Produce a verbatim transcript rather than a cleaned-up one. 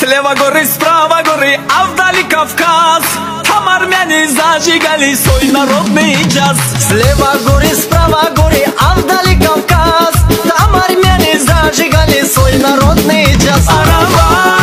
Слева горы, справа горы, а вдали Кавказ. Там армяне зажигали свой народный джаз. Слева горы, справа горы, а вдали Кавказ. Там армяне зажигали свой народный джаз. Арава!